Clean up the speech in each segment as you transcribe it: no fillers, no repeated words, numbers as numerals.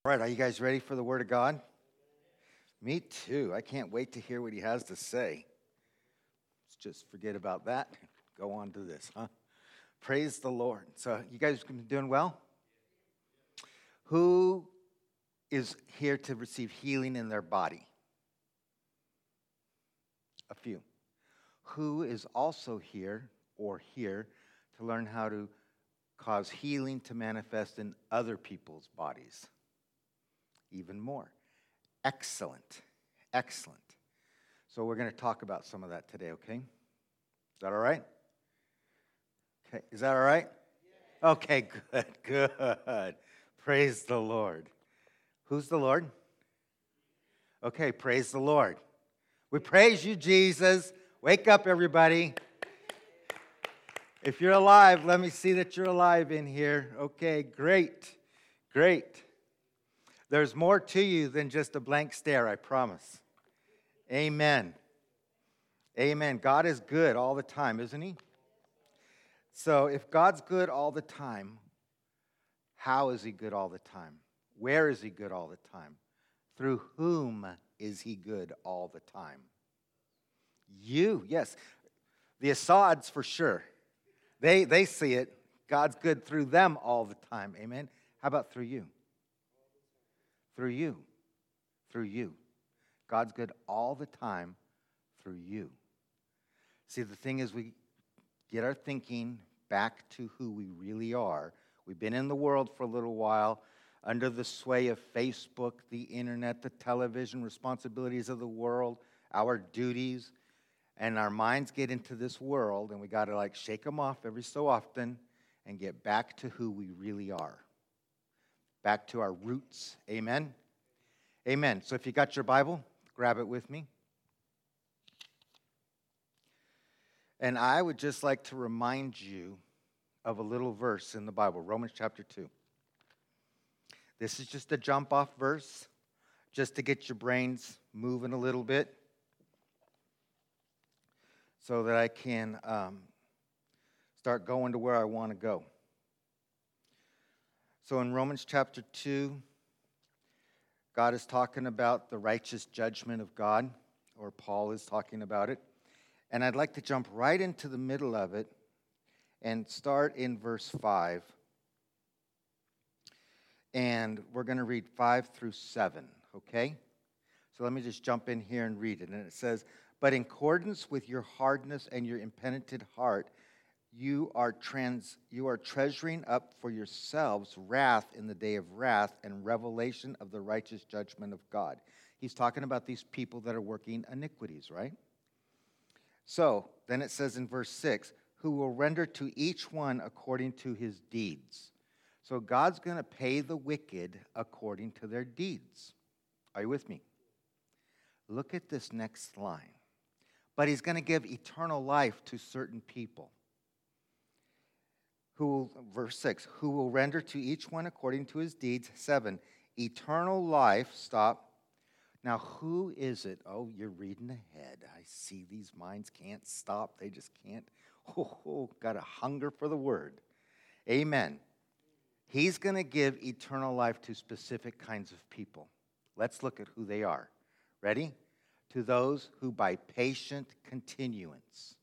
All right, are you guys ready for the Word of God? Me too. I can't wait to hear what he has to say. Let's just forget about that. Go on to this, huh? Praise the Lord. So, you guys been doing well? Who is here to receive healing in their body? A few. Who is also here to learn how to cause healing to manifest in other people's bodies? Even more. Excellent. Excellent. So we're going to talk about some of that today, okay? Is that all right? Okay. Is that all right? Okay, good. Praise the Lord. Who's the Lord? Okay, praise the Lord. We praise you, Jesus. Wake up, everybody. If you're alive, let me see that you're alive in here. Okay, great. There's more to you than just a blank stare, I promise. Amen. Amen. God is good all the time, isn't he? So if God's good all the time, how is he good all the time? Where is he good all the time? Through whom is he good all the time? You, yes. The Assads for sure. They see it. God's good through them all the time. Amen. How about through you? Through you. God's good all the time through you. See, the thing is, we get our thinking back to who we really are. We've been in the world for a little while, under the sway of Facebook, the internet, the television, responsibilities of the world, our duties, and our minds get into this world, and we got to shake them off every so often and get back to who we really are. Back to our roots. Amen? Amen. So if you got your Bible, grab it with me. And I would just like to remind you of a little verse in the Bible, Romans chapter 2. This is just a jump-off verse, just to get your brains moving a little bit so that I can start going to where I want to go. So in Romans chapter 2, God is talking about the righteous judgment of God, or Paul is talking about it. And I'd like to jump right into the middle of it and start in verse 5. And we're going to read 5 through 7, okay? So let me just jump in here and read it. And it says, "But in accordance with your hardness and your impenitent heart, you are treasuring up for yourselves wrath in the day of wrath and revelation of the righteous judgment of God." He's talking about these people that are working iniquities, right? So, then it says in verse 6, "Who will render to each one according to his deeds." So God's going to pay the wicked according to their deeds. Are you with me? Look at this next line. "But he's going to give eternal life to certain people." Verse 6, "Who will render to each one according to his deeds." 7, eternal life. Stop. Now, who is it? Oh, you're reading ahead. I see these minds can't stop. They just can't. Got a hunger for the word. Amen. He's going to give eternal life to specific kinds of people. Let's look at who they are. Ready? "To those who by patient continuance,"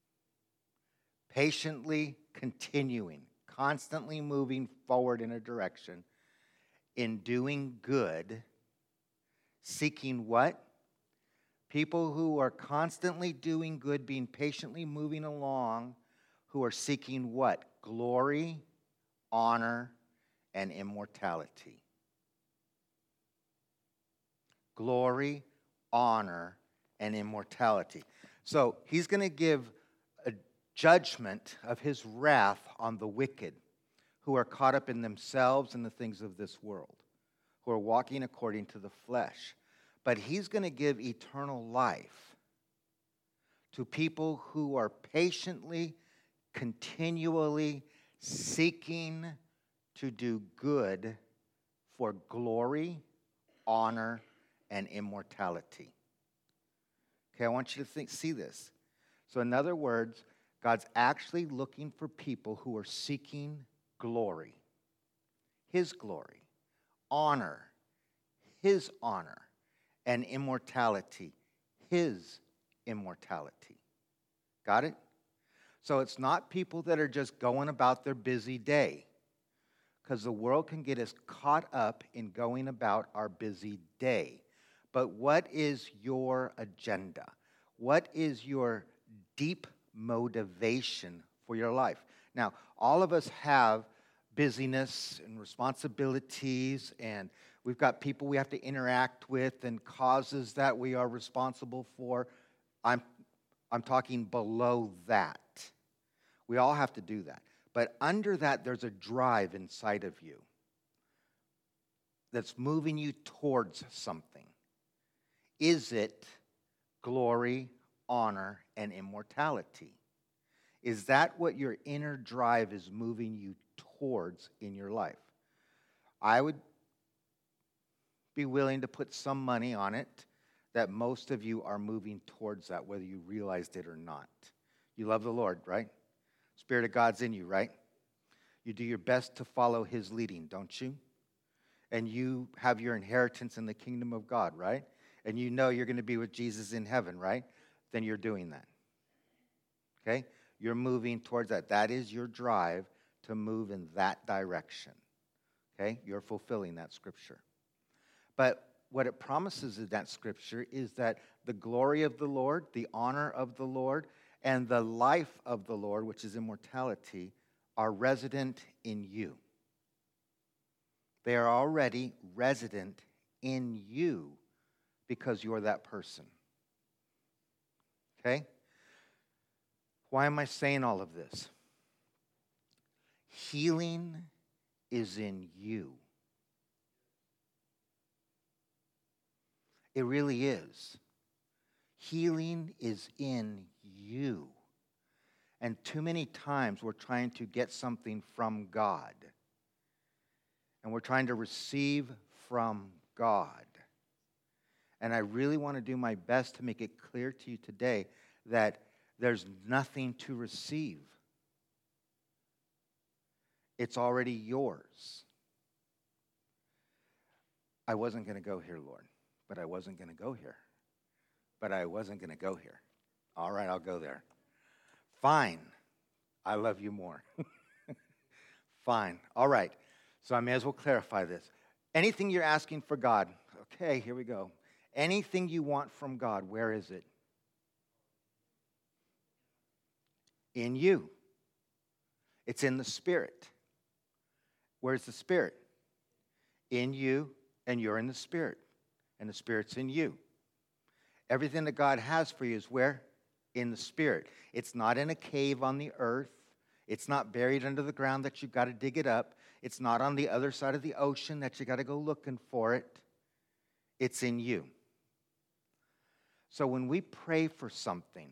patiently continuing, constantly moving forward in a direction, in doing good, seeking what? People who are constantly doing good, being patiently moving along, who are seeking what? Glory, honor, and immortality. Glory, honor, and immortality. So he's going to give a judgment of his wrath on the wicked who are caught up in themselves and the things of this world, who are walking according to the flesh. But he's going to give eternal life to people who are patiently, continually seeking to do good for glory, honor, and immortality. Okay, I want you to see this. So in other words, God's actually looking for people who are seeking glory, his glory, honor, his honor, and immortality, his immortality. Got it? So it's not people that are just going about their busy day, because the world can get us caught up in going about our busy day. But what is your agenda? What is your deep motivation for your life? Now, all of us have busyness and responsibilities, and we've got people we have to interact with and causes that we are responsible for. I'm talking below that. We all have to do that. But under that, there's a drive inside of you that's moving you towards something. Is it glory, honor, and immortality? Is that what your inner drive is moving you towards in your life? I would be willing to put some money on it that most of you are moving towards that, whether you realized it or not. You love the Lord, right? Spirit of God's in you, right? You do your best to follow his leading, don't you? And you have your inheritance in the kingdom of God, right? And you know you're going to be with Jesus in heaven, right? Then you're doing that. Okay? You're moving towards that. That is your drive to move in that direction. Okay? You're fulfilling that scripture. But what it promises in that scripture is that the glory of the Lord, the honor of the Lord, and the life of the Lord, which is immortality, are resident in you. They are already resident in you because you're that person. Okay? Why am I saying all of this? Healing is in you. It really is. Healing is in you. And too many times we're trying to get something from God. And we're trying to receive from God. And I really want to do my best to make it clear to you today that there's nothing to receive. It's already yours. I wasn't going to go here, Lord, but I wasn't going to go here. But I wasn't going to go here. All right, I'll go there. Fine. I love you more. Fine. All right. So I may as well clarify this. Anything you're asking for God, okay, here we go. Anything you want from God, where is it? In you. It's in the Spirit. Where's the Spirit? In you, and you're in the Spirit. And the Spirit's in you. Everything that God has for you is where? In the Spirit. It's not in a cave on the earth. It's not buried under the ground that you've got to dig it up. It's not on the other side of the ocean that you got to go looking for it. It's in you. So when we pray for something,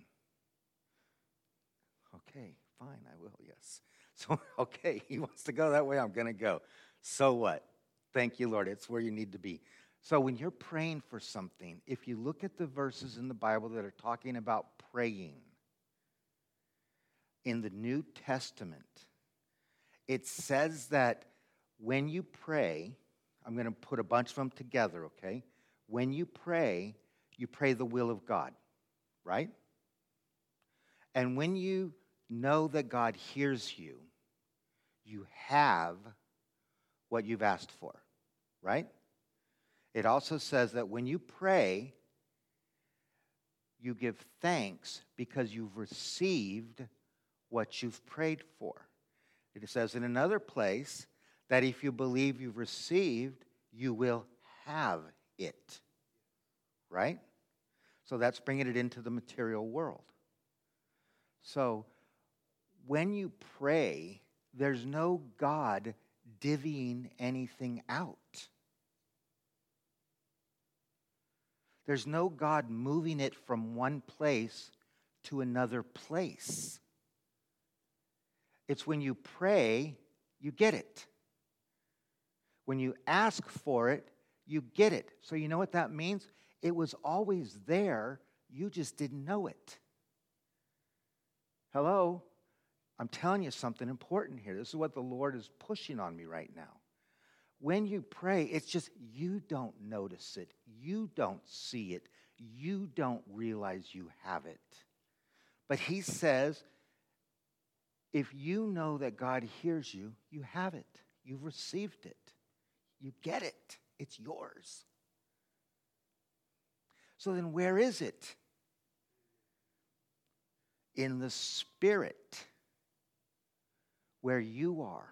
okay, fine, I will, yes. So, okay, he wants to go that way, I'm going to go. So what? Thank you, Lord. It's where you need to be. So when you're praying for something, if you look at the verses in the Bible that are talking about praying, in the New Testament, it says that when you pray, I'm going to put a bunch of them together, okay? When you pray the will of God, right? And when you know that God hears you, you have what you've asked for, right? It also says that when you pray, you give thanks because you've received what you've prayed for. It says in another place that if you believe you've received, you will have it. Right? So that's bringing it into the material world. So when you pray, there's no God divvying anything out. There's no God moving it from one place to another place. It's when you pray, you get it. When you ask for it, you get it. So you know what that means? It was always there, you just didn't know it. Hello? I'm telling you something important here. This is what the Lord is pushing on me right now. when you pray, it's just you don't notice it. You don't see it. You don't realize you have it. But he says, if you know that God hears you, you have it. You've received it. You get it. It's yours. So then where is it? In the Spirit, where you are.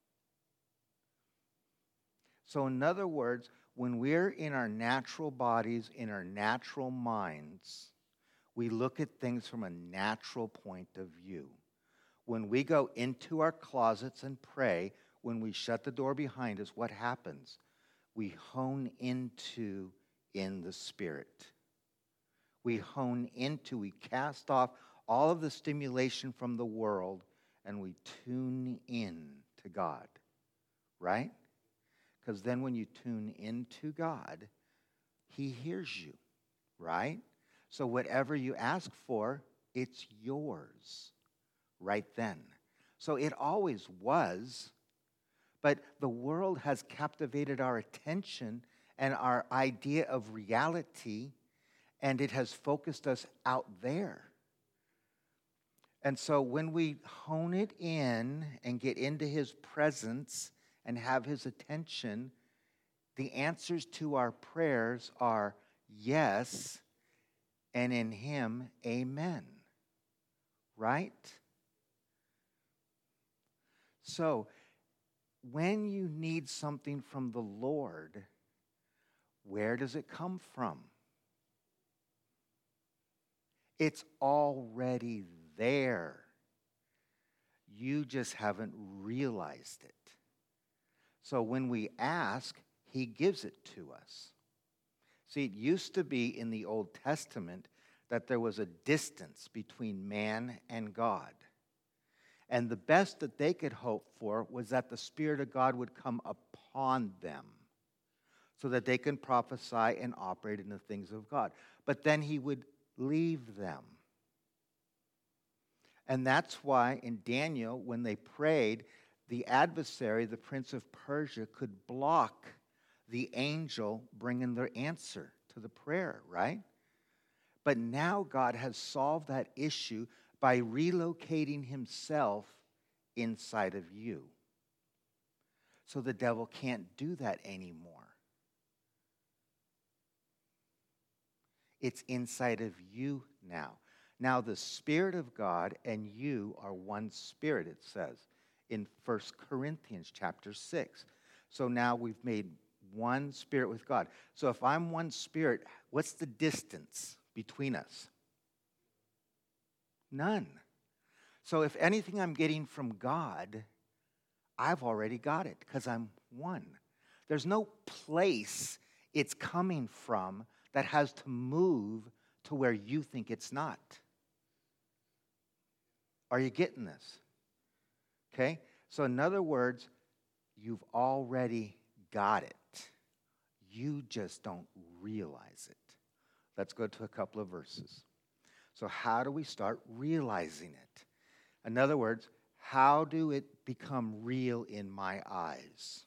So in other words, when we're in our natural bodies, in our natural minds, we look at things from a natural point of view. When we go into our closets and pray, when we shut the door behind us, what happens? We hone into in the Spirit. We cast off all of the stimulation from the world, and we tune in to God, right? Because then when you tune into God, he hears you, right? So whatever you ask for, it's yours right then. So it always was, but the world has captivated our attention and our idea of reality, and it has focused us out there. And so when we hone it in and get into his presence and have his attention, the answers to our prayers are yes, and in him, amen. Right? So, when you need something from the Lord, where does it come from? It's already there. You just haven't realized it. So when we ask, he gives it to us. See, it used to be in the Old Testament that there was a distance between man and God. And the best that they could hope for was that the Spirit of God would come upon them so that they can prophesy and operate in the things of God. But then he would leave them. And that's why in Daniel, when they prayed, the adversary, the prince of Persia, could block the angel bringing their answer to the prayer, right? But now God has solved that issue by relocating himself inside of you. So the devil can't do that anymore. It's inside of you now. Now the Spirit of God and you are one spirit, it says in 1 Corinthians chapter 6. So now we've made one spirit with God. So if I'm one spirit, what's the distance between us? None. So if anything I'm getting from God, I've already got it because I'm one. There's no place it's coming from that has to move to where you think it's not. Are you getting this? Okay? So in other words, you've already got it. You just don't realize it. Let's go to a couple of verses. So how do we start realizing it? In other words, how do it become real in my eyes?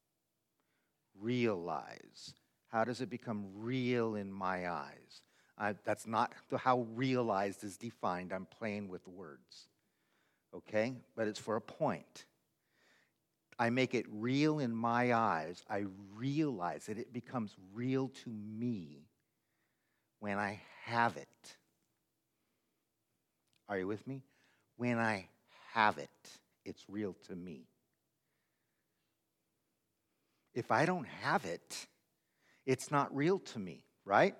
Realize. How does it become real in my eyes? That's not how realized is defined. I'm playing with words. Okay? But it's for a point. I make it real in my eyes. I realize it. It becomes real to me when I have it. Are you with me? When I have it, it's real to me. If I don't have it, it's not real to me, right?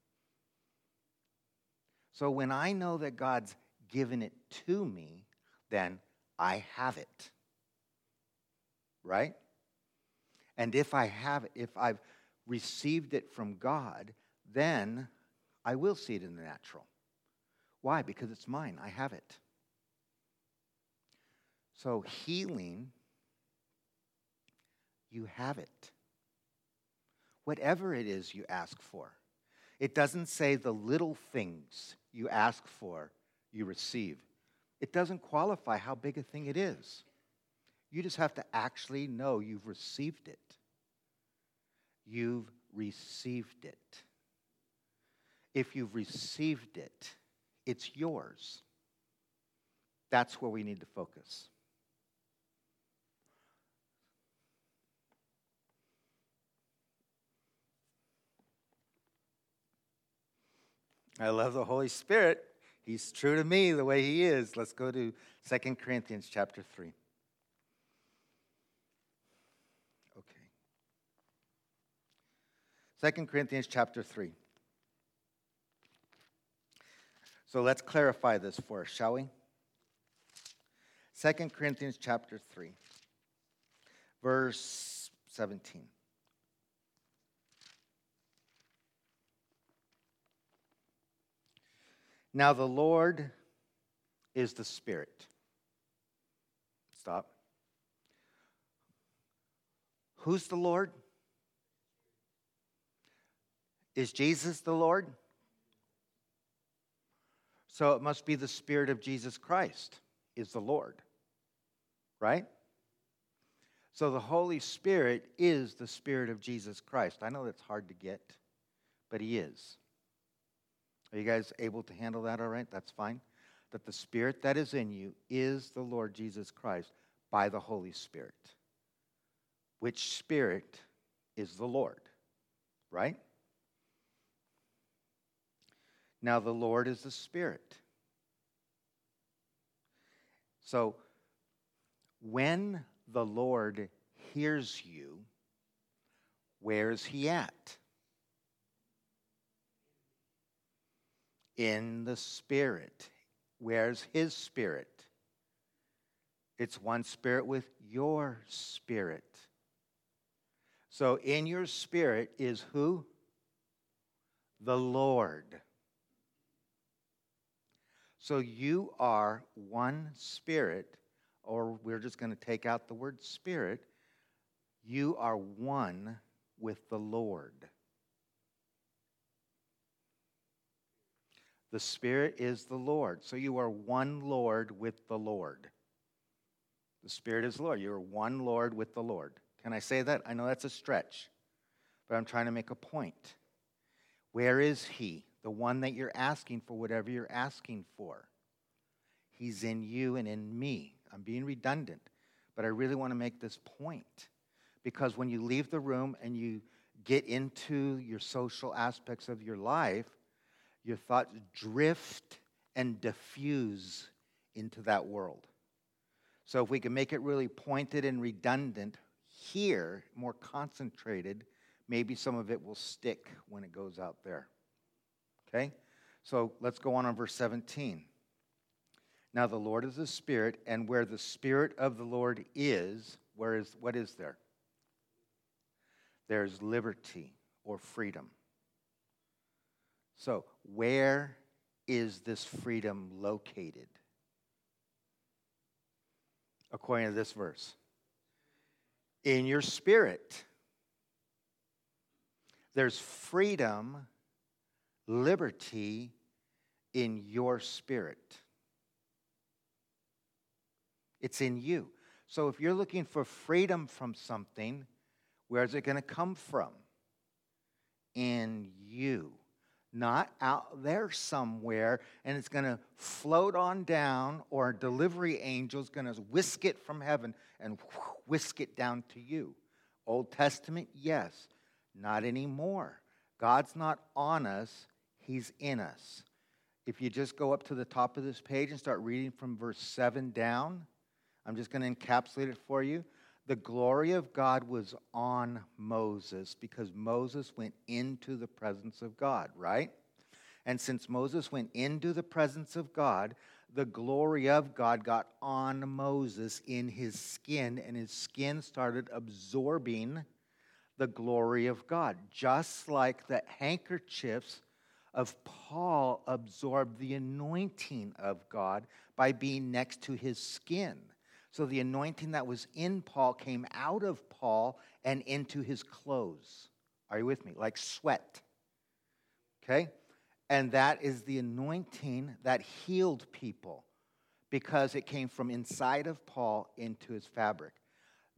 So when I know that God's given it to me, then I have it. Right? And if I have it, if I've received it from God, then I will see it in the natural. Why? Because it's mine. I have it. So healing, you have it. Whatever it is you ask for. It doesn't say the little things you ask for, you receive. It doesn't qualify how big a thing it is. You just have to actually know you've received it. you've received it. If you've received it, it's yours. That's where we need to focus. I love the Holy Spirit. He's true to me the way he is. Let's go to 2 Corinthians chapter 3. Okay. 2 Corinthians chapter 3. So let's clarify this for us, shall we? 2 Corinthians chapter 3, verse 17. Now the Lord is the Spirit. Stop. Who's the Lord? Is Jesus the Lord? So it must be the Spirit of Jesus Christ is the Lord, right? So the Holy Spirit is the Spirit of Jesus Christ. I know that's hard to get, but he is. Are you guys able to handle that all right? That's fine. That the Spirit that is in you is the Lord Jesus Christ by the Holy Spirit. Which Spirit is the Lord, right? Now the Lord is the Spirit. So when the Lord hears you, where's he at? In the Spirit. Where's his Spirit? It's one Spirit with your spirit. So in your spirit is who? The Lord. So you are one Spirit, or we're just going to take out the word Spirit. You are one with the Lord. The Spirit is the Lord. So you are one Lord with the Lord. The Spirit is the Lord. You are one Lord with the Lord. Can I say that? I know that's a stretch, but I'm trying to make a point. Where is he? The one that you're asking for whatever you're asking for. He's in you and in me. I'm being redundant, but I really want to make this point. Because when you leave the room and you get into your social aspects of your life, your thoughts drift and diffuse into that world. So if we can make it really pointed and redundant here, more concentrated, maybe some of it will stick when it goes out there. Okay? So let's go on verse 17. Now the Lord is the Spirit, and where the Spirit of the Lord is, what is there? There's liberty or freedom. So where is this freedom located? According to this verse. In your spirit. There's freedom, liberty in your spirit. It's in you. So if you're looking for freedom from something, where is it going to come from? In you. Not out there somewhere, and it's going to float on down, or a delivery angel is going to whisk it from heaven and whisk it down to you. Old Testament, yes. Not anymore. God's not on us. He's in us. If you just go up to the top of this page and start reading from verse 7 down, I'm just going to encapsulate it for you. The glory of God was on Moses because Moses went into the presence of God, right? And since Moses went into the presence of God, the glory of God got on Moses in his skin, and his skin started absorbing the glory of God, just like the handkerchiefs of Paul absorbed the anointing of God by being next to his skin. So the anointing that was in Paul came out of Paul and into his clothes. Are you with me? Like sweat. Okay? And that is the anointing that healed people because it came from inside of Paul into his fabric.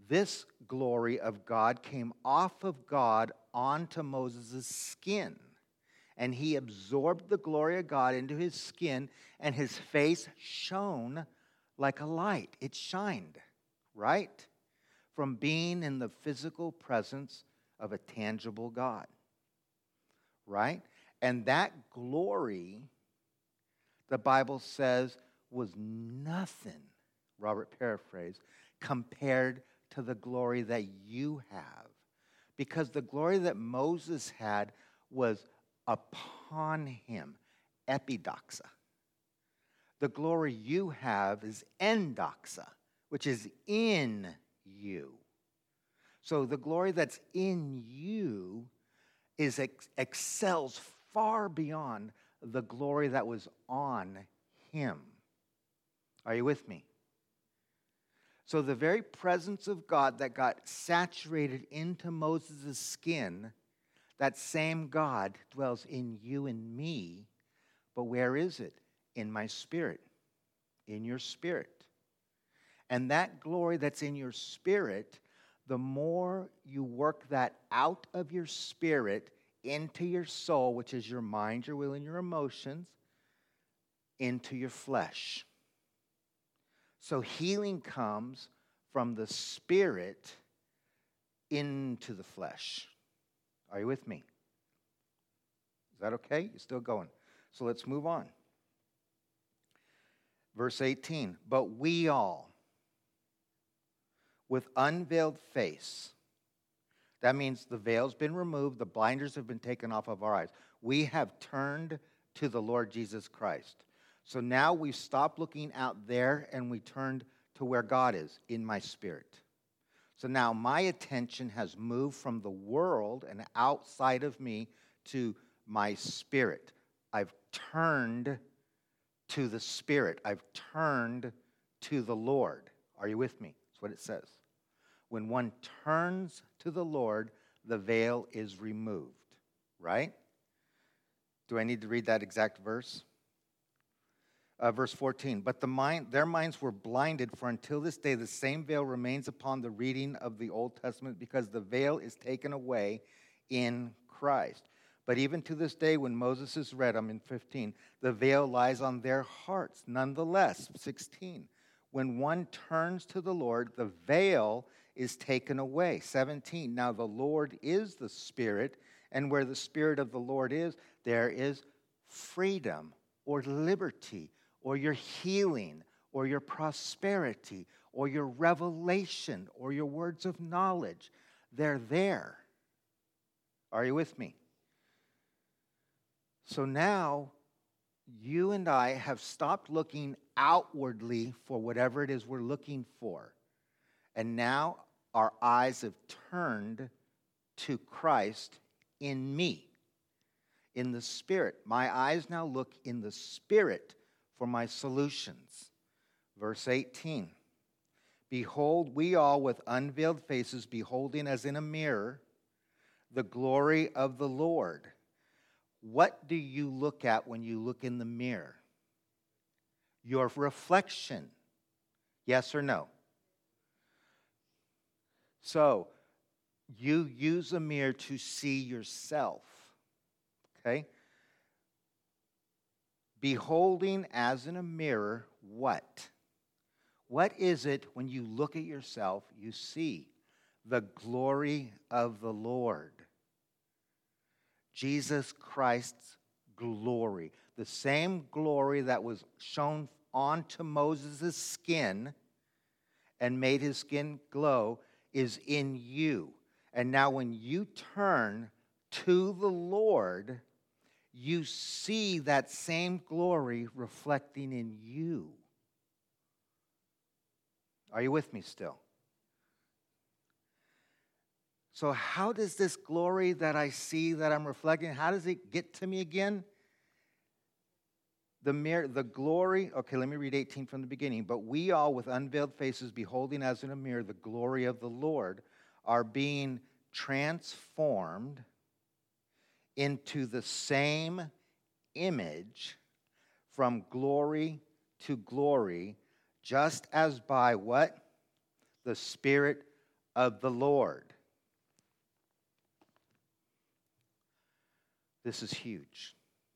this glory of God came off of God onto Moses' skin. And he absorbed the glory of God into his skin, and his face shone like a light. It shined, right? From being in the physical presence of a tangible God, right? And that glory, the Bible says, was nothing, Robert paraphrased, compared to the glory that you have. Because the glory that Moses had was upon him, epidoxa. The glory you have is endoxa, which is in you. So the glory that's in you excels far beyond the glory that was on him. Are you with me? So the very presence of God that got saturated into Moses' skin, that same God dwells in you and me. But where is it? In my spirit. In your spirit. And that glory that's in your spirit, the more you work that out of your spirit into your soul, which is your mind, your will, and your emotions, into your flesh. So healing comes from the spirit into the flesh. Are you with me? Is that okay? You're still going. So let's move on. Verse 18. But we all, with unveiled face. That means the veil's been removed, the blinders have been taken off of our eyes. We have turned to the Lord Jesus Christ. So now we stop looking out there and we turned to where God is, in my spirit. So now my attention has moved from the world and outside of me to my spirit. I've turned to the Spirit. I've turned to the Lord. Are you with me? That's what it says. When one turns to the Lord, the veil is removed, right? Do I need to read that exact verse? Verse 14, but their minds were blinded, for until this day the same veil remains upon the reading of the Old Testament, because the veil is taken away in Christ. But even to this day, when Moses is read, I'm in 15, the veil lies on their hearts. Nonetheless, 16, when one turns to the Lord, the veil is taken away. 17, now the Lord is the Spirit, and where the Spirit of the Lord is, there is freedom or liberty, or your healing, or your prosperity, or your revelation, or your words of knowledge. They're there. Are you with me? So now, you and I have stopped looking outwardly for whatever it is we're looking for. And now our eyes have turned to Christ in me, in the Spirit. My eyes now look in the Spirit for my solutions. Verse 18, behold, we all with unveiled faces, beholding as in a mirror the glory of the Lord. What do you look at when you look in the mirror? Your reflection. Yes or no? So, you use a mirror to see yourself. Okay? Beholding as in a mirror, what? What is it when you look at yourself, you see? The glory of the Lord. Jesus Christ's glory. The same glory that was shown onto Moses' skin and made his skin glow is in you. And now when you turn to the Lord, you see that same glory reflecting in you. Are you with me still? So how does this glory that I see, that I'm reflecting, how does it get to me again? The glory, okay, let me read 18 from the beginning. But we all with unveiled faces, beholding as in a mirror the glory of the Lord, are being transformed into the same image from glory to glory, just as by what? The Spirit of the Lord. This is huge.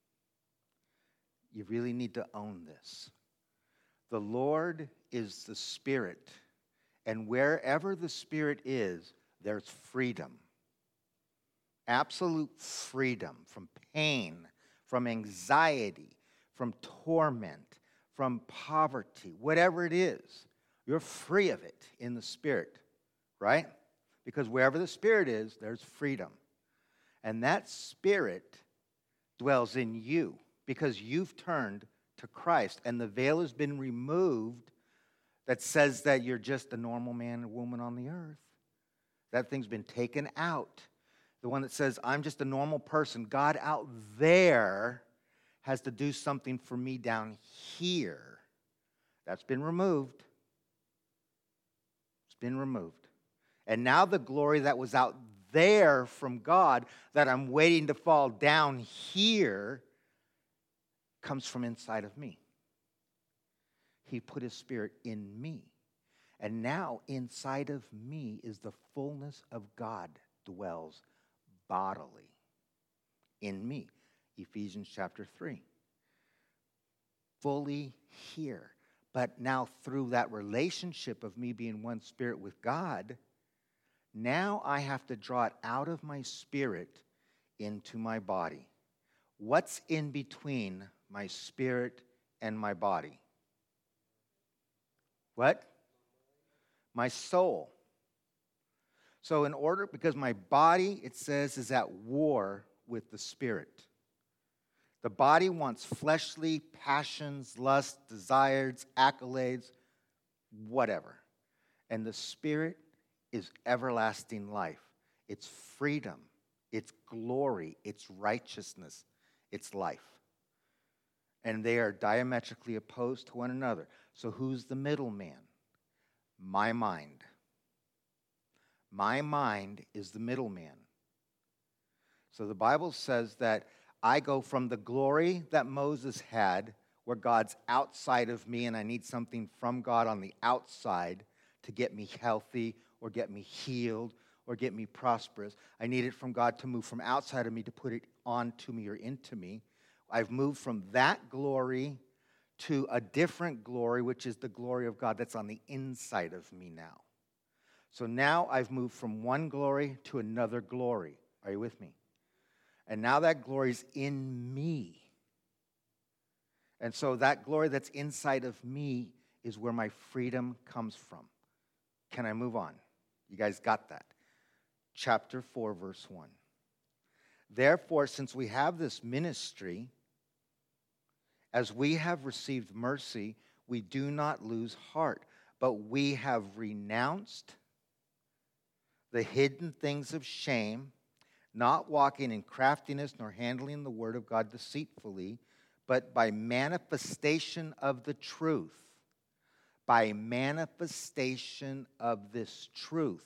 You really need to own this. The Lord is the Spirit, and wherever the Spirit is, there's freedom. Absolute freedom from pain, from anxiety, from torment, from poverty, whatever it is. You're free of it in the Spirit, right? Because wherever the Spirit is, there's freedom. And that Spirit dwells in you because you've turned to Christ, and the veil has been removed that says that you're just a normal man or woman on the earth. That thing's been taken out. The one that says, I'm just a normal person. God out there has to do something for me down here. That's been removed. It's been removed. And now the glory that was out there from God that I'm waiting to fall down here comes from inside of me. He put his Spirit in me. And now inside of me is the fullness of God dwells bodily in me. Ephesians chapter 3. Fully here. But now through that relationship of me being one spirit with God, now I have to draw it out of my spirit into my body. What's in between my spirit and my body? What? My soul. So because my body, it says, is at war with the spirit. The body wants fleshly passions, lusts, desires, accolades, whatever. And the spirit is everlasting life. It's freedom. It's glory. It's righteousness. It's life. And they are diametrically opposed to one another. So who's the middleman? My mind. My mind is the middleman. So the Bible says that I go from the glory that Moses had, where God's outside of me and I need something from God on the outside to get me healthy or get me healed or get me prosperous. I need it from God to move from outside of me to put it onto me or into me. I've moved from that glory to a different glory, which is the glory of God that's on the inside of me now. So now I've moved from one glory to another glory. Are you with me? And now that glory's in me. And so that glory that's inside of me is where my freedom comes from. Can I move on? You guys got that? Chapter 4, verse 1. Therefore, since we have this ministry, as we have received mercy, we do not lose heart, but we have renounced the hidden things of shame, not walking in craftiness nor handling the word of God deceitfully, but by manifestation of the truth. By manifestation of this truth.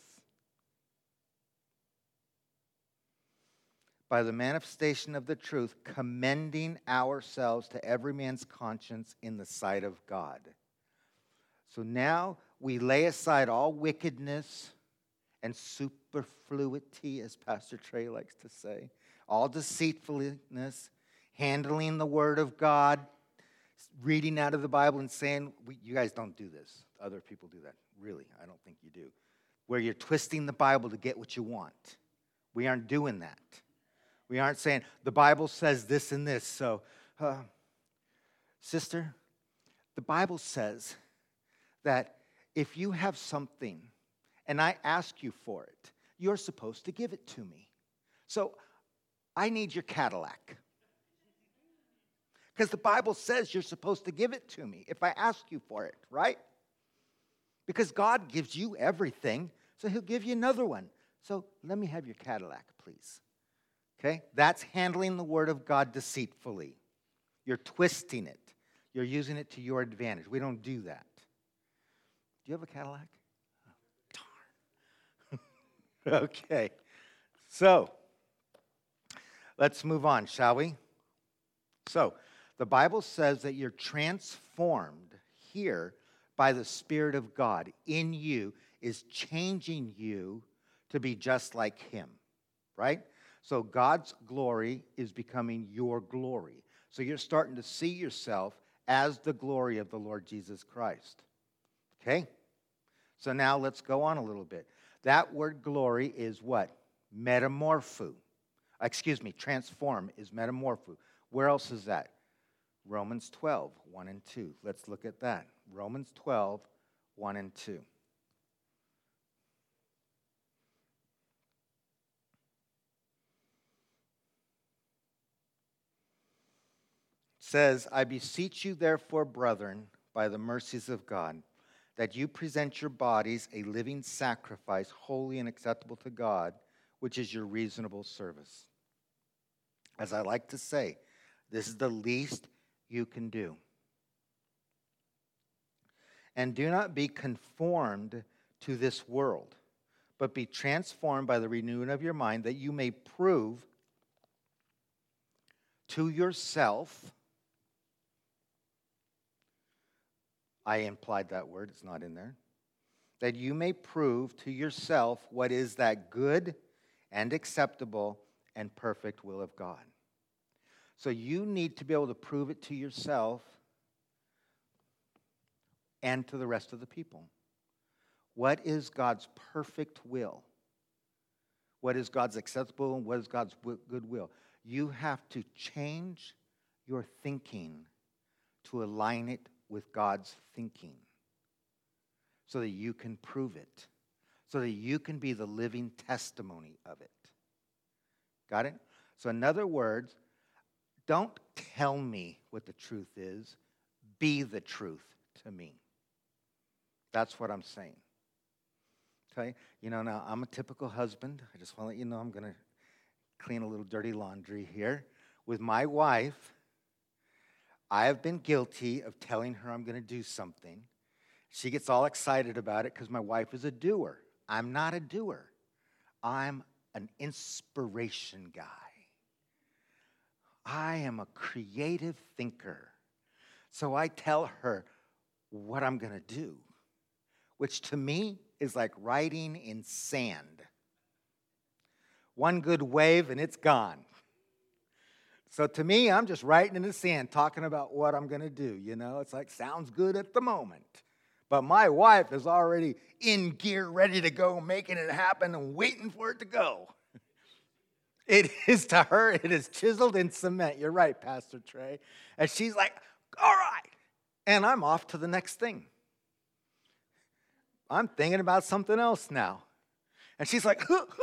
By the manifestation of the truth, commending ourselves to every man's conscience in the sight of God. So now we lay aside all wickedness and superfluity, as Pastor Trey likes to say, all deceitfulness, handling the Word of God, reading out of the Bible and saying, you guys don't do this. Other people do that. Really, I don't think you do. Where you're twisting the Bible to get what you want. We aren't doing that. We aren't saying, the Bible says this and this. So, sister, the Bible says that if you have something and I ask you for it, you're supposed to give it to me. So I need your Cadillac. Because the Bible says you're supposed to give it to me if I ask you for it, right? Because God gives you everything, so he'll give you another one. So let me have your Cadillac, please. Okay? That's handling the word of God deceitfully. You're twisting it. You're using it to your advantage. We don't do that. Do you have a Cadillac? Okay, so let's move on, shall we? So the Bible says that you're transformed here by the Spirit of God in you is changing you to be just like him, right? So God's glory is becoming your glory. So you're starting to see yourself as the glory of the Lord Jesus Christ. Okay? So now let's go on a little bit. That word glory is what? Metamorpho. Transform is metamorpho. Where else is that? Romans 12, 1 and 2. Let's look at that. Romans 12, 1 and 2. Says, I beseech you therefore, brethren, by the mercies of God, that you present your bodies a living sacrifice, holy and acceptable to God, which is your reasonable service. As I like to say, this is the least you can do. And do not be conformed to this world, but be transformed by the renewing of your mind, that you may prove to yourself. I implied that word, it's not in there. That you may prove to yourself what is that good and acceptable and perfect will of God. So you need to be able to prove it to yourself and to the rest of the people. What is God's perfect will? What is God's acceptable and what is God's good will? You have to change your thinking to align it with God's thinking so that you can prove it, so that you can be the living testimony of it. Got it? So in other words, don't tell me what the truth is. Be the truth to me. That's what I'm saying. Okay? Now I'm a typical husband. I just want to let you know I'm going to clean a little dirty laundry here. With my wife, I have been guilty of telling her I'm going to do something. She gets all excited about it because my wife is a doer. I'm not a doer. I'm an inspiration guy. I am a creative thinker. So I tell her what I'm going to do, which to me is like writing in sand. One good wave and it's gone. So to me, I'm just writing in the sand, talking about what I'm going to do. It's like, sounds good at the moment. But my wife is already in gear, ready to go, making it happen and waiting for it to go. It is to her, it is chiseled in cement. You're right, Pastor Trey. And she's like, all right. And I'm off to the next thing. I'm thinking about something else now. And she's like,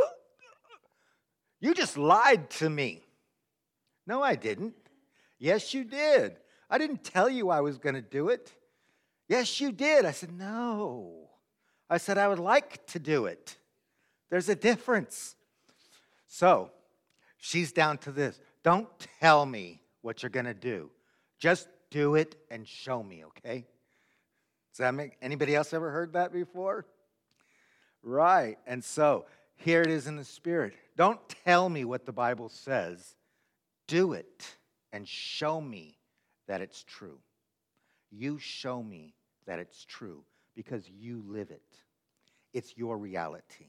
you just lied to me. No, I didn't. Yes, you did. I didn't tell you I was going to do it. Yes, you did. I said, no. I said, I would like to do it. There's a difference. So, she's down to this. Don't tell me what you're going to do. Just do it and show me, okay? Does that make anybody else ever heard that before? Right. And so, here it is in the Spirit. Don't tell me what the Bible says. Do it and show me that it's true. You show me that it's true because you live it. It's your reality.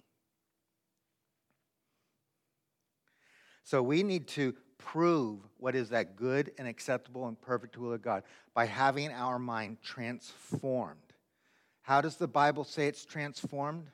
So we need to prove what is that good and acceptable and perfect will of God by having our mind transformed. How does the Bible say it's transformed?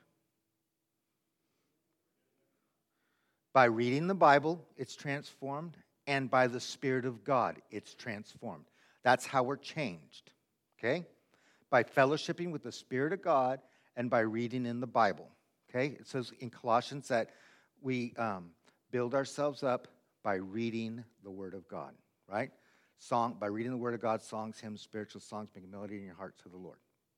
By reading the Bible, it's transformed, and by the Spirit of God, it's transformed. That's how we're changed, okay? By fellowshipping with the Spirit of God and by reading in the Bible, okay? It says in Colossians that we build ourselves up by reading the Word of God, right? By reading the Word of God, songs, hymns, spiritual songs, make a melody in your heart to the Lord.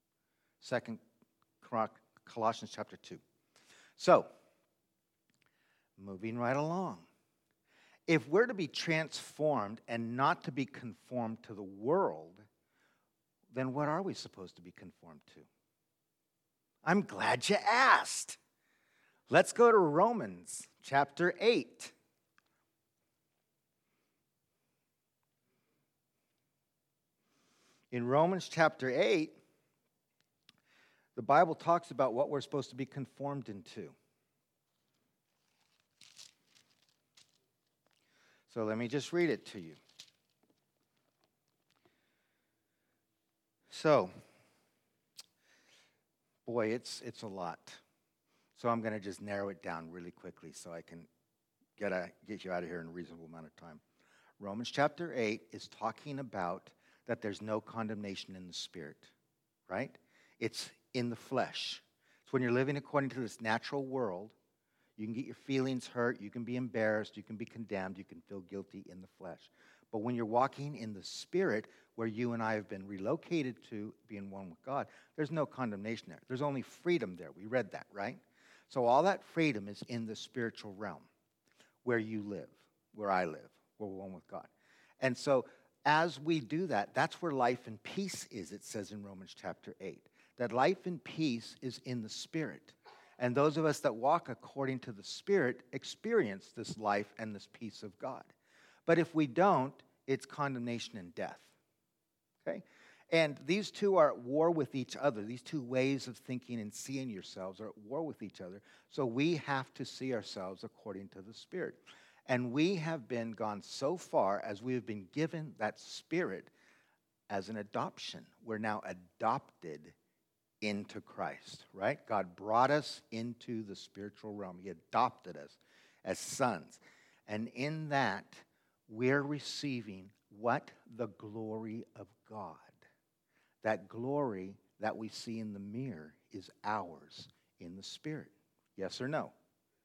Colossians chapter 2. So, moving right along. If we're to be transformed and not to be conformed to the world, then what are we supposed to be conformed to? I'm glad you asked. Let's go to Romans chapter 8. In Romans chapter 8, The Bible talks about what we're supposed to be conformed into. So let me just read it to you. So, boy, it's a lot. So I'm going to just narrow it down really quickly so I can get you out of here in a reasonable amount of time. Romans chapter 8 is talking about that there's no condemnation in the spirit, right? It's in the flesh. It's when you're living according to this natural world, you can get your feelings hurt, you can be embarrassed, you can be condemned, you can feel guilty in the flesh. But when you're walking in the spirit, where you and I have been relocated to being one with God, there's no condemnation there. There's only freedom there. We read that, right? So all that freedom is in the spiritual realm, where you live, where I live, where we're one with God. And so as we do that, that's where life and peace is, it says in Romans chapter 8. That life and peace is in the spirit. And those of us that walk according to the Spirit experience this life and this peace of God. But if we don't, it's condemnation and death. Okay? And these two are at war with each other. These two ways of thinking and seeing yourselves are at war with each other. So we have to see ourselves according to the Spirit. And we have been gone so far as we have been given that Spirit as an adoption. We're now adopted into Christ, right? God brought us into the spiritual realm. He adopted us as sons. And in that, we're receiving what? The glory of God. That glory that we see in the mirror is ours in the Spirit. Yes or no?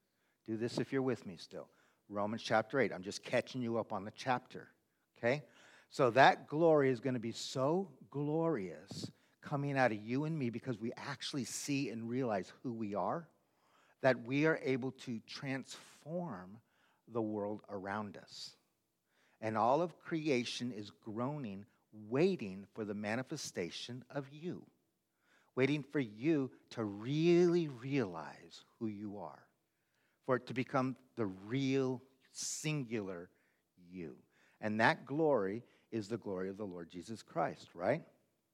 Do this if you're with me still. Romans chapter 8. I'm just catching you up on the chapter, okay? So that glory is going to be so glorious coming out of you and me because we actually see and realize who we are, that we are able to transform the world around us. And all of creation is groaning, waiting for the manifestation of you, waiting for you to really realize who you are, for it to become the real, singular you. And that glory is the glory of the Lord Jesus Christ, right?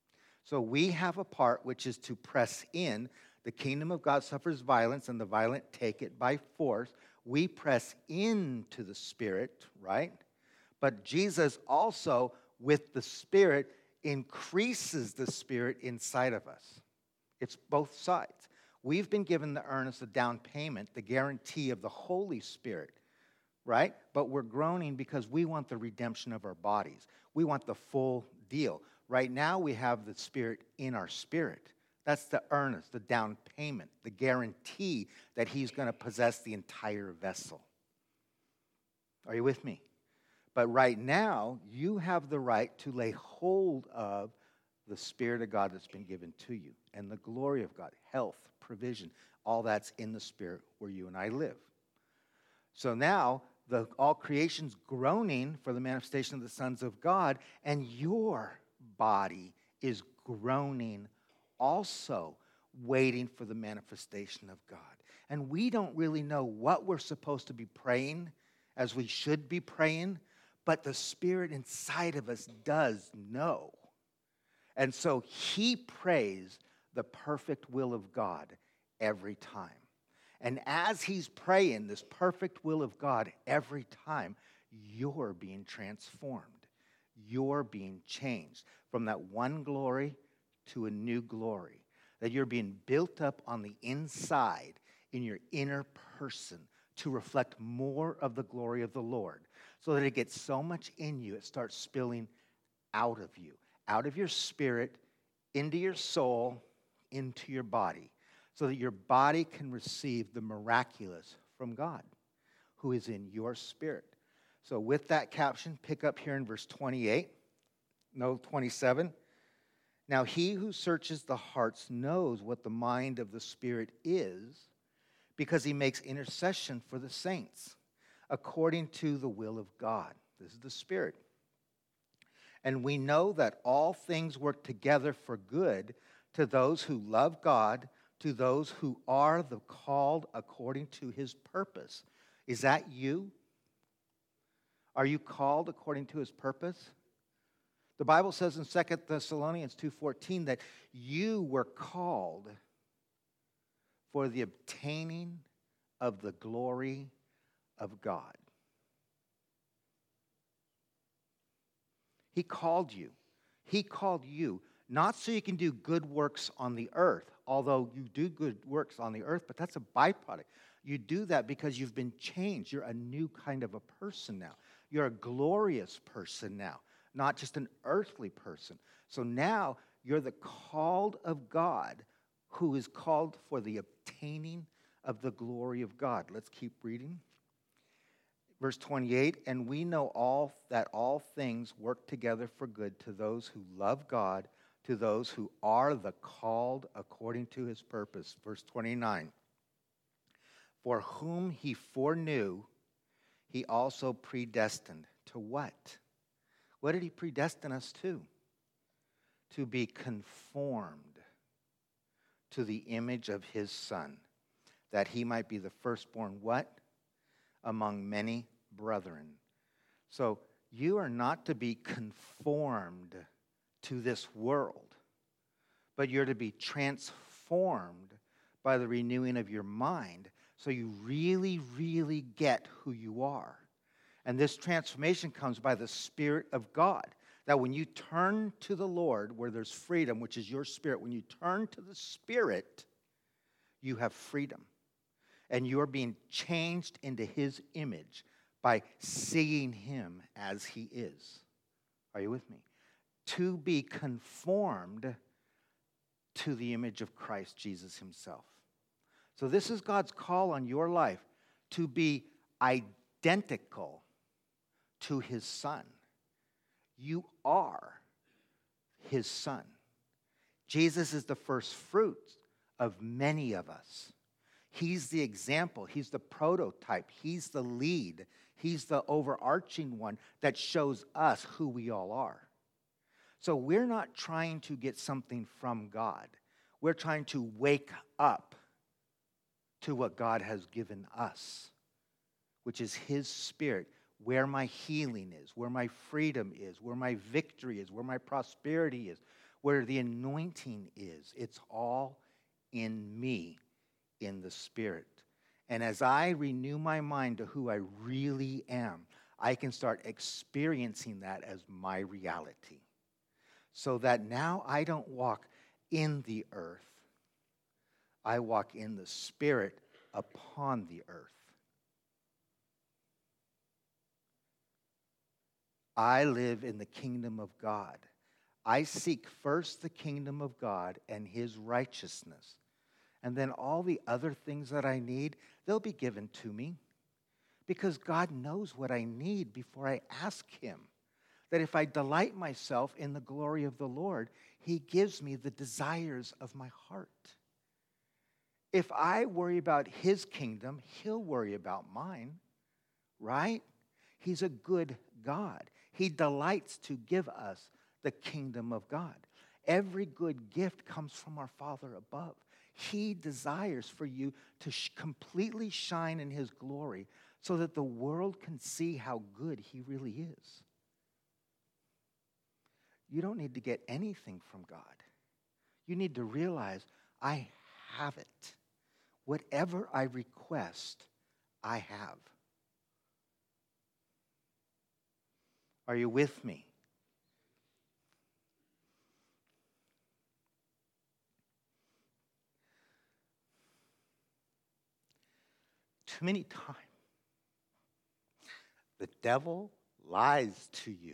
So we have a part which is to press in. The kingdom of God suffers violence, and the violent take it by force. We press into the Spirit, right? But Jesus also, with the Spirit, increases the Spirit inside of us. It's both sides. We've been given the earnest, the down payment, the guarantee of the Holy Spirit, right? But we're groaning because we want the redemption of our bodies. We want the full deal. Right now, we have the Spirit in our spirit. That's the earnest, the down payment, the guarantee that He's going to possess the entire vessel. Are you with me? But right now, you have the right to lay hold of the Spirit of God that's been given to you and the glory of God, health, provision, all that's in the Spirit where you and I live. So now, all creation's groaning for the manifestation of the sons of God, and your body is groaning also, waiting for the manifestation of God. And we don't really know what we're supposed to be praying as we should be praying, but the Spirit inside of us does know. And so He prays the perfect will of God every time. And as He's praying this perfect will of God every time, you're being transformed. You're being changed from that one glory to a new glory. That you're being built up on the inside in your inner person to reflect more of the glory of the Lord. So that it gets so much in you, it starts spilling out of you, out of your spirit, into your soul, into your body. So that your body can receive the miraculous from God, who is in your spirit. So with that caption, pick up here in verse 27. Now He who searches the hearts knows what the mind of the Spirit is, because He makes intercession for the saints, according to the will of God. This is the Spirit. And we know that all things work together for good to those who love God, to those who are the called according to His purpose. Is that you? Are you called according to His purpose? The Bible says in 2 Thessalonians 2:14 that you were called for the obtaining of the glory of God. He called you. He called you, not so you can do good works on the earth, although you do good works on the earth, but that's a byproduct. You do that because you've been changed. You're a new kind of a person now. You're a glorious person now, not just an earthly person. So now you're the called of God, who is called for the obtaining of the glory of God. Let's keep reading. Verse 28, and we know that all things work together for good to those who love God, to those who are the called according to his purpose. Verse 29, for whom he foreknew, he also predestined. To what? What did he predestine us to? To be conformed to the image of his Son, that he might be the firstborn, what? Among many brethren. So you are not to be conformed to this world, but you're to be transformed by the renewing of your mind, so you really, really get who you are. And this transformation comes by the Spirit of God. That when you turn to the Lord, where there's freedom, which is your spirit, when you turn to the Spirit, you have freedom. And you're being changed into his image by seeing him as he is. Are you with me? To be conformed to the image of Christ Jesus himself. So this is God's call on your life, to be identical to his Son. You are his Son. Jesus is the first fruits of many of us. He's the example. He's the prototype. He's the lead. He's the overarching one that shows us who we all are. So we're not trying to get something from God. We're trying to wake up to what God has given us, which is his Spirit, where my healing is, where my freedom is, where my victory is, where my prosperity is, where the anointing is. It's all in me, in the Spirit. And as I renew my mind to who I really am, I can start experiencing that as my reality. So that now I don't walk in the earth, I walk in the Spirit upon the earth. I live in the kingdom of God. I seek first the kingdom of God and his righteousness. And then all the other things that I need, they'll be given to me. Because God knows what I need before I ask him. That if I delight myself in the glory of the Lord, he gives me the desires of my heart. If I worry about his kingdom, he'll worry about mine, right? He's a good God. He delights to give us the kingdom of God. Every good gift comes from our Father above. He desires for you to completely shine in his glory so that the world can see how good he really is. You don't need to get anything from God. You need to realize, I have it. Whatever I request, I have. Are you with me? Too many times, the devil lies to you.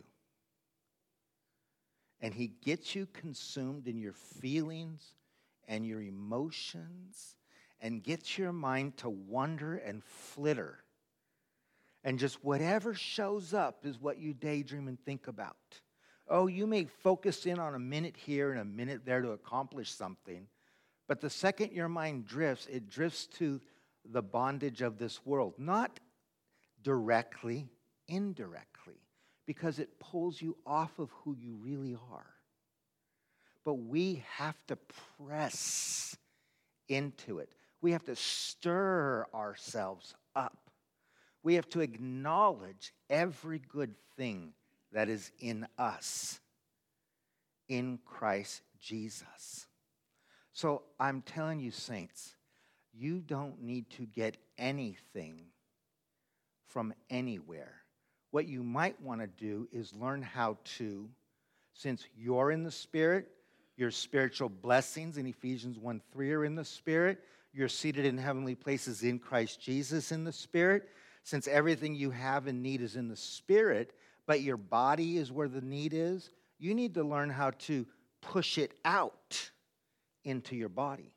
And he gets you consumed in your feelings and your emotions and gets your mind to wonder and flitter. And just whatever shows up is what you daydream and think about. Oh, you may focus in on a minute here and a minute there to accomplish something. But the second your mind drifts, it drifts to the bondage of this world. Not directly, indirectly. Because it pulls you off of who you really are. But we have to press into it. We have to stir ourselves up. We have to acknowledge every good thing that is in us, in Christ Jesus. So I'm telling you, saints, You don't need to get anything from anywhere. What you might want to do is learn how to, since you're in the Spirit, your spiritual blessings in Ephesians 1:3 are in the Spirit. You're seated in heavenly places in Christ Jesus in the Spirit. Since everything you have and need is in the Spirit, but your body is where the need is, you need to learn how to push it out into your body.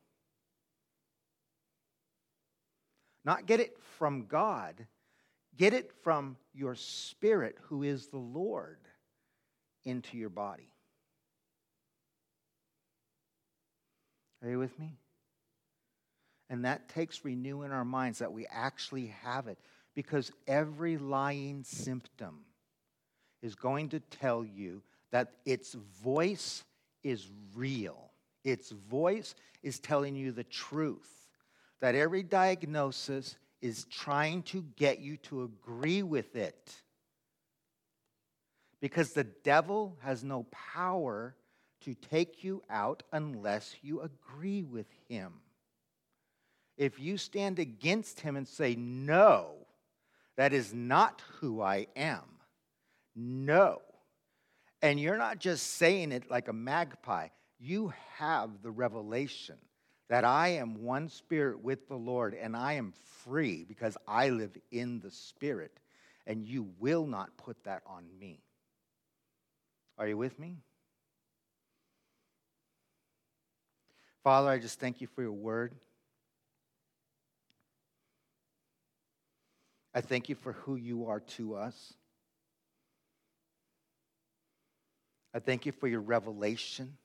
Not get it from God. Get it from your spirit, who is the Lord, into your body. Are you with me? And that takes renewing our minds that we actually have it. Because every lying symptom is going to tell you that its voice is real. Its voice is telling you the truth. That every diagnosis is trying to get you to agree with it. Because the devil has no power to take you out unless you agree with him. If you stand against him and say, no, that is not who I am. No. And you're not just saying it like a magpie. You have the revelation that I am one spirit with the Lord, and I am free because I live in the Spirit, and you will not put that on me. Are you with me? Father, I just thank you for your word. I thank you for who you are to us. I thank you for your revelation.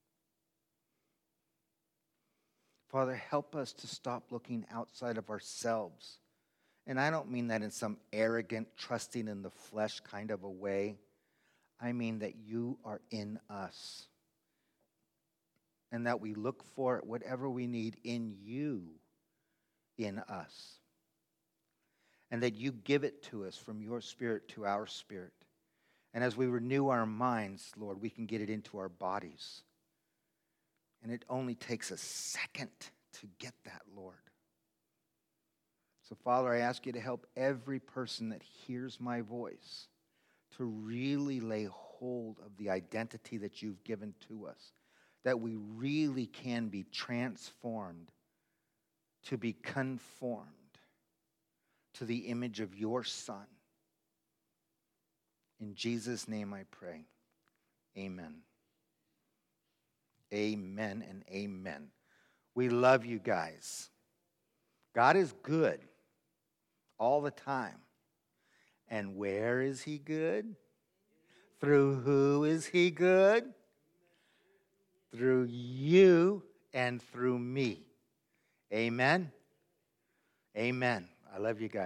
Father, help us to stop looking outside of ourselves. And I don't mean that in some arrogant, trusting in the flesh kind of a way. I mean that you are in us. And that we look for whatever we need in you, in us. And that you give it to us from your spirit to our spirit. And as we renew our minds, Lord, we can get it into our bodies. And it only takes a second to get that, Lord. So, Father, I ask you to help every person that hears my voice to really lay hold of the identity that you've given to us, that we really can be transformed to be conformed to the image of your Son. In Jesus' name I pray. Amen. Amen and amen. We love you guys. God is good all the time. And where is he good? Through who is he good? Through you and through me. Amen. Amen. I love you guys.